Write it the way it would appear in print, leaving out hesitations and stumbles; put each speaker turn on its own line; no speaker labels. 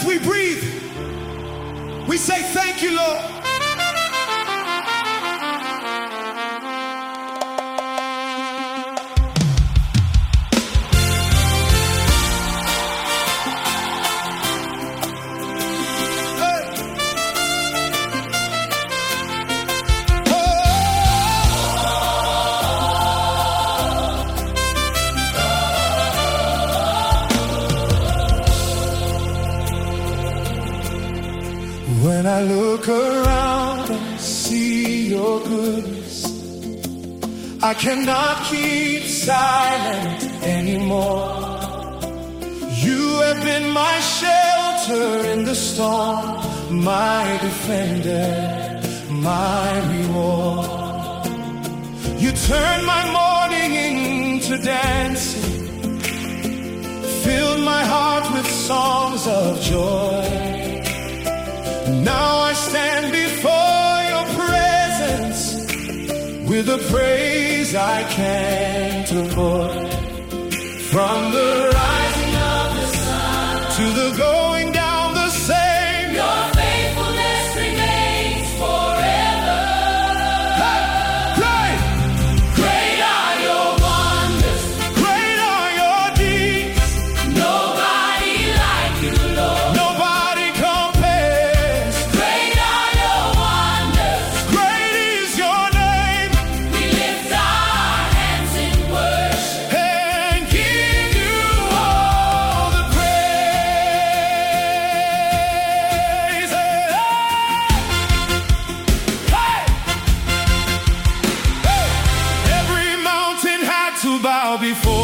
we breathe, we say thank you, Lord. When I look around and see your goodness, I cannot keep silent anymore. You have been my shelter in the storm, my defender, my reward. You turn my mourning into dancing, filled my heart with songs of joy. Now I stand before your presence with a praise I can't avoid. From the rising of the sun to the going down the same, your faithfulness remains forever. Hey! Great are your wonders, great are your deeds. Nobody like you, Lord. Nobody compares. Great are your wonders, great is your name. We lift our hands in worship and give you all the praise. Hey! Hey! Hey! Every mountain had to bow before